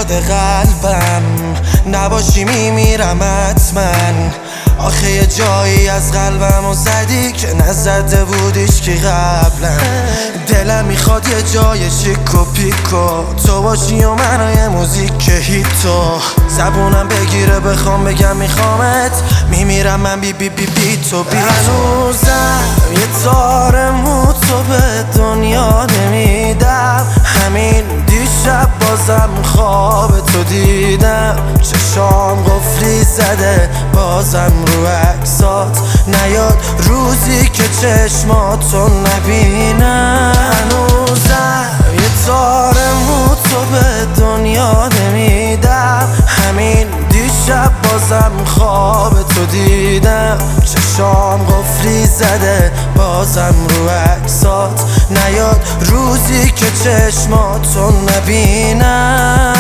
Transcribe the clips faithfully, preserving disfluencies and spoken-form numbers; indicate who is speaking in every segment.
Speaker 1: داده قلبم، نباشی میمیرم حتما. آخه یه جایی از قلبم و زدی که نزده بودیش که قبلا. دلم میخواد یه جای شیک و پیکو تو باشی و من یه موزیک هیتو. زبونم بگیره بخوام بگم میخوامت، میمیرم من بی بی بی بی تو بی تو. هنوزم یه تار مو تو به دنیا نمیدم، همین دیشب بازم خواب تو دیدم. چشام قفلی زده بازم رو عکسات نیاد روزی که چشماتو نبینم. هنوزم یه تار مو تو به دنیا نمیدم، همین دیشب بازم خواب تو دیدم. چشام قفلی زده بازم رو عکسات نیاد روزی که چشماتو نبینم.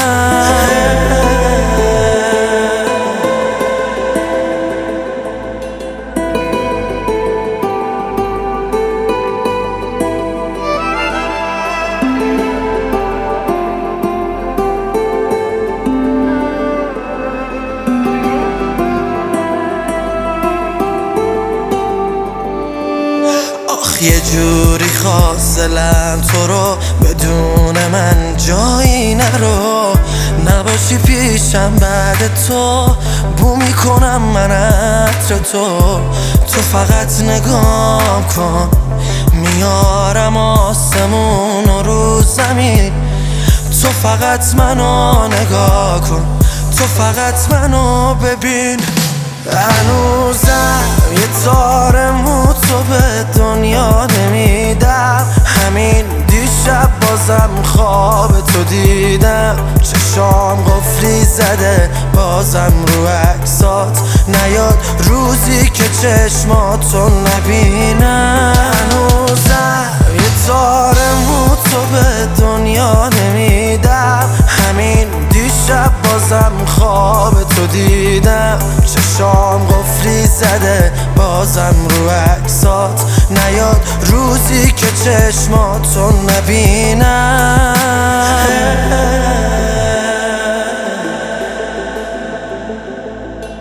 Speaker 1: یه جوری خواستلم تو رو بدون من جایی نرو. نباشی پیشم بعد تو بو میکنم من عطر تو. تو فقط نگاه کن میارم آسمون و رو زمین. تو فقط منو نگاه کن، تو فقط منو ببین. هنوزم یه تار مو تو به دنیا نمیدم، همین دیشب بازم خواب تو دیدم. چشام قفلی زده بازم رو عکسات نیاد روزی که چشماتو نبینم. هنوزم یه تار مو تو به دنیا نمیدم، همین دیشب بازم خواب تو دیدم. چشام قفلی زده بازم رو عکسات نیاد روزی که چشماتو نبینم.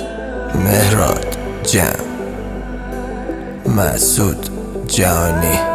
Speaker 1: مهراد جمع، مسعود جهانی.